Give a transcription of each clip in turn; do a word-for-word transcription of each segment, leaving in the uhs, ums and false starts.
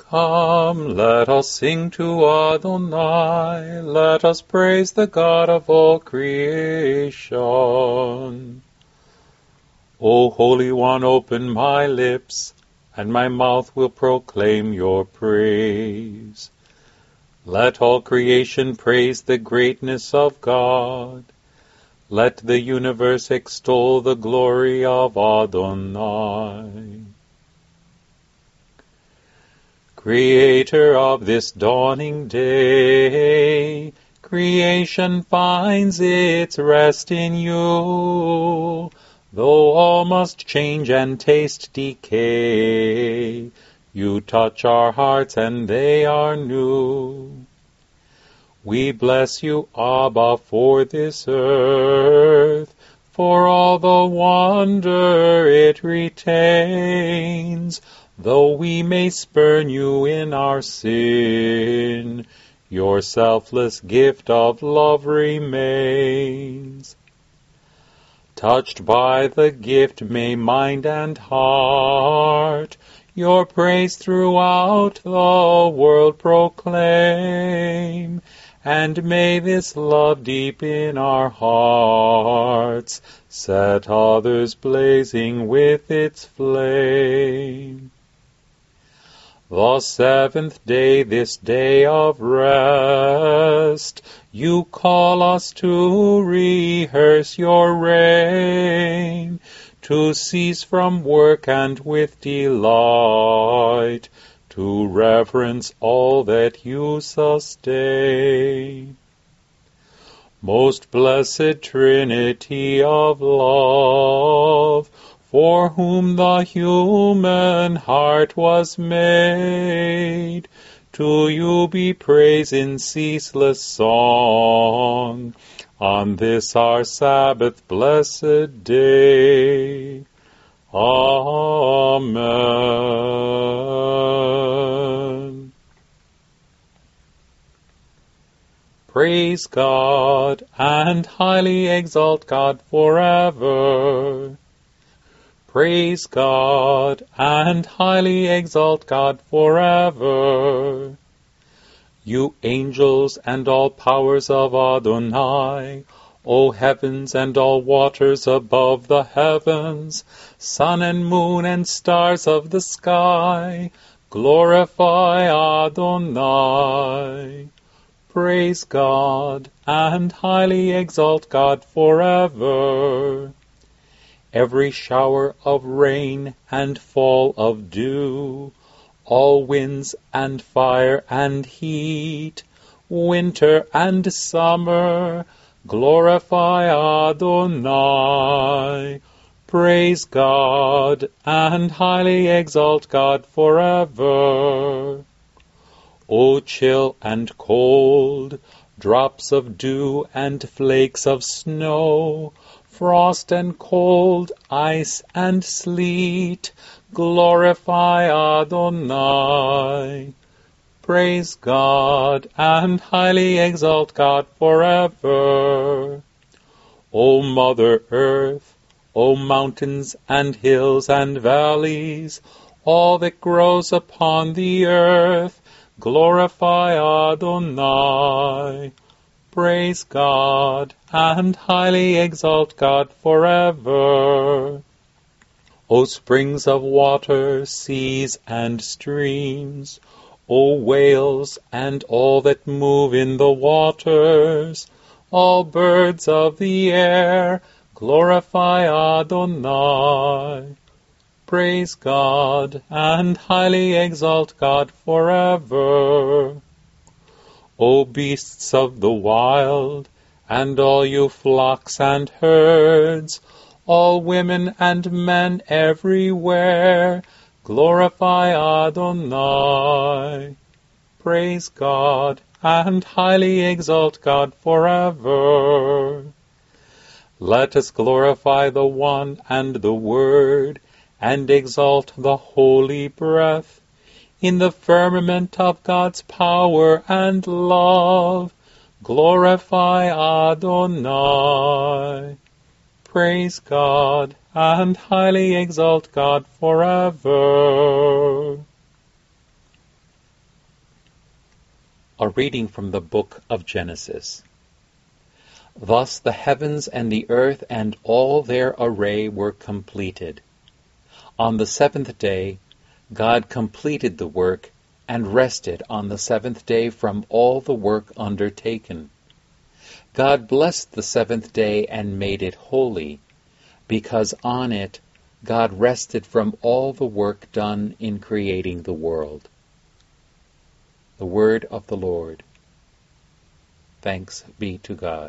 Come, let us sing to Adonai, let us praise the God of all creation. O Holy One, open my lips, and my mouth will proclaim your praise. Let all creation praise the greatness of God. Let the universe extol the glory of Adonai. Creator of this dawning day, creation finds its rest in you. Though all must change and taste decay, you touch our hearts and they are new. We bless you, Abba, for this earth, for all the wonder it retains. Though we may spurn you in our sin, your selfless gift of love remains. Touched by the gift, may mind and heart your praise throughout the world proclaim, and may this love deep in our hearts set others blazing with its flame. The seventh day, this day of rest, you call us to rehearse your reign, to cease from work and with delight, to reverence all that you sustain. Most blessed Trinity of love, for whom the human heart was made, to you be praise in ceaseless song, on this our Sabbath blessed day. Amen. Praise God, and highly exalt God forever. Praise God, and highly exalt God forever. You angels and all powers of Adonai, O heavens and all waters above the heavens, sun and moon and stars of the sky, glorify Adonai. Praise God, and highly exalt God forever. Every shower of rain and fall of dew, all winds and fire and heat, winter and summer, glorify Adonai. Praise God, and highly exalt God forever. O chill and cold, drops of dew and flakes of snow, frost and cold, ice and sleet, glorify Adonai. Praise God, and highly exalt God forever. O Mother Earth, O mountains and hills and valleys, all that grows upon the earth, glorify Adonai. Praise God, and highly exalt God forever. O springs of water, seas and streams, O whales and all that move in the waters, all birds of the air, glorify Adonai. Praise God, and highly exalt God forever. O beasts of the wild, and all you flocks and herds, all women and men everywhere, glorify Adonai. Praise God, and highly exalt God forever. Let us glorify the One and the Word, and exalt the Holy Breath, in the firmament of God's power and love, glorify Adonai. Praise God, and highly exalt God forever. A reading from the book of Genesis. Thus the heavens and the earth and all their array were completed. On the seventh day, God completed the work and rested on the seventh day from all the work undertaken. God blessed the seventh day and made it holy, because on it God rested from all the work done in creating the world. The word of the Lord. Thanks be to God.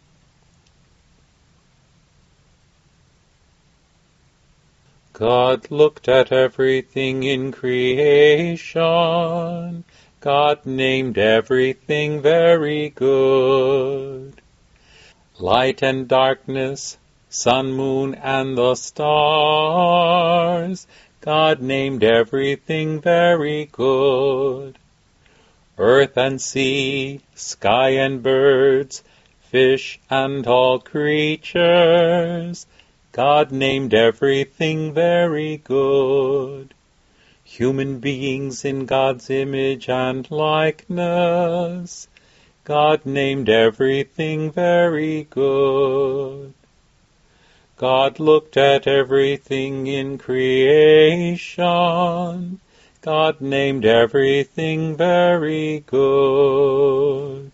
God looked at everything in creation. God named everything very good. Light and darkness, sun, moon, and the stars. God named everything very good. Earth and sea, sky and birds, fish and all creatures, God named everything very good. Human beings in God's image and likeness, God named everything very good. God looked at everything in creation. God named everything very good.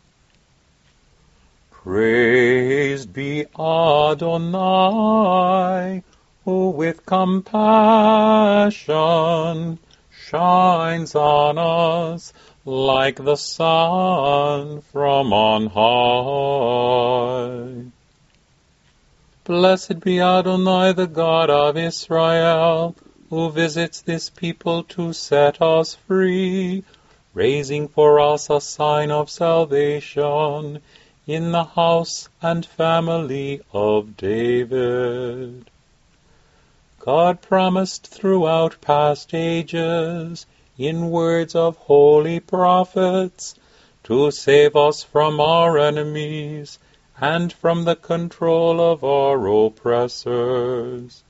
Praised be Adonai, who with compassion shines on us like the sun from on high. Blessed be Adonai, the God of Israel, who visits this people to set us free, raising for us a sign of salvation in the house and family of David. God promised throughout past ages, in words of holy prophets, to save us from our enemies and from the control of our oppressors.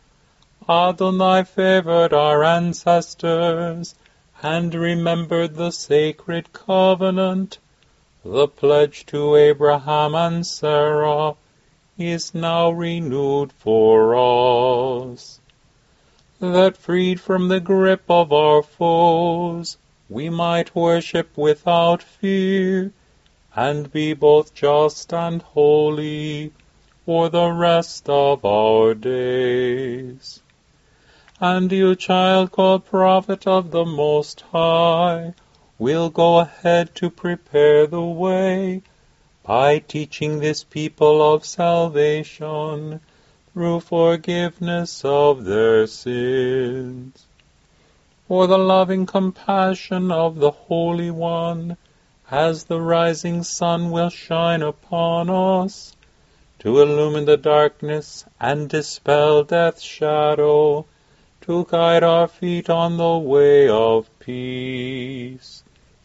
Adonai favored our ancestors and remembered the sacred covenant. The pledge to Abraham and Sarah is now renewed for us, that freed from the grip of our foes, we might worship without fear and be both just and holy for the rest of our days. And you, child called prophet of the Most High, will go ahead to prepare the way by teaching this people of salvation through forgiveness of their sins. For the loving compassion of the Holy One, as the rising sun will shine upon us, to illumine the darkness and dispel death's shadow, to guide our feet on the way of peace.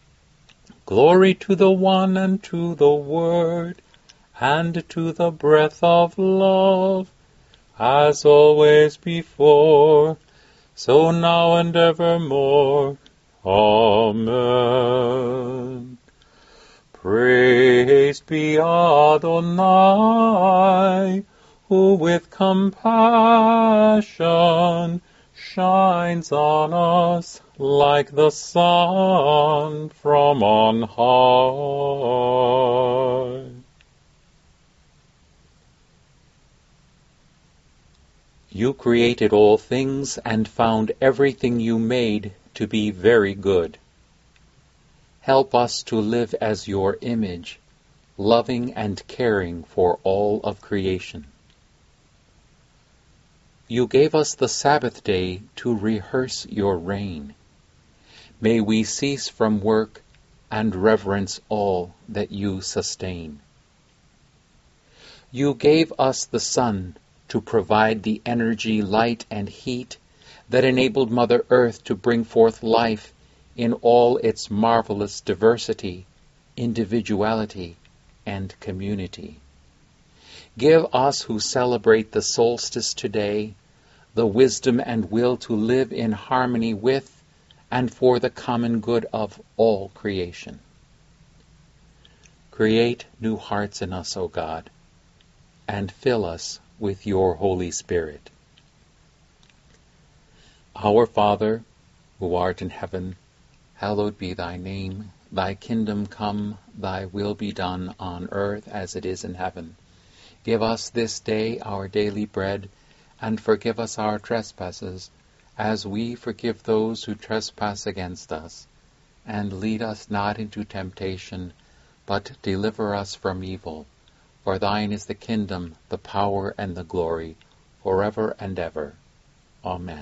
Glory to the One and to the Word and to the breath of love, as always before, so now and evermore. Amen. Praised be Adonai, who with compassion shines on us like the sun from on high. You created all things and found everything you made to be very good. Help us to live as your image, loving and caring for all of creation. You gave us the Sabbath day to rehearse your reign. May we cease from work and reverence all that you sustain. You gave us the sun to provide the energy, light, and heat that enabled Mother Earth to bring forth life in all its marvelous diversity, individuality, and community. Give us who celebrate the solstice today the wisdom and will to live in harmony with and for the common good of all creation. Create new hearts in us, O God, and fill us with your Holy Spirit. Our Father, who art in heaven, hallowed be thy name. Thy kingdom come, thy will be done on earth as it is in heaven. Give us this day our daily bread, and forgive us our trespasses, as we forgive those who trespass against us. And lead us not into temptation, but deliver us from evil. For thine is the kingdom, the power, and the glory, forever and ever. Amen.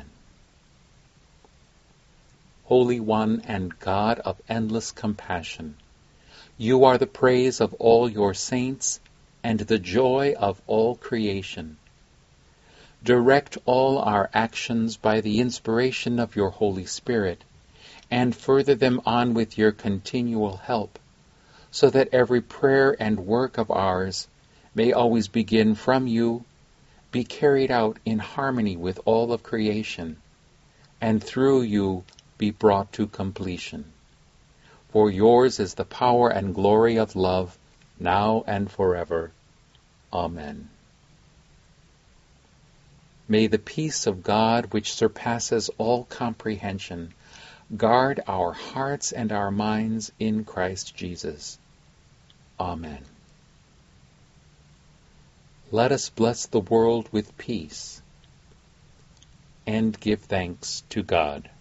Holy One and God of endless compassion, you are the praise of all your saints and the joy of all creation. Direct all our actions by the inspiration of your Holy Spirit, and further them on with your continual help, so that every prayer and work of ours may always begin from you, be carried out in harmony with all of creation, and through you be brought to completion. For yours is the power and glory of love, now and forever. Amen. May the peace of God, which surpasses all comprehension, guard our hearts and our minds in Christ Jesus. Amen. Let us bless the world with peace and give thanks to God.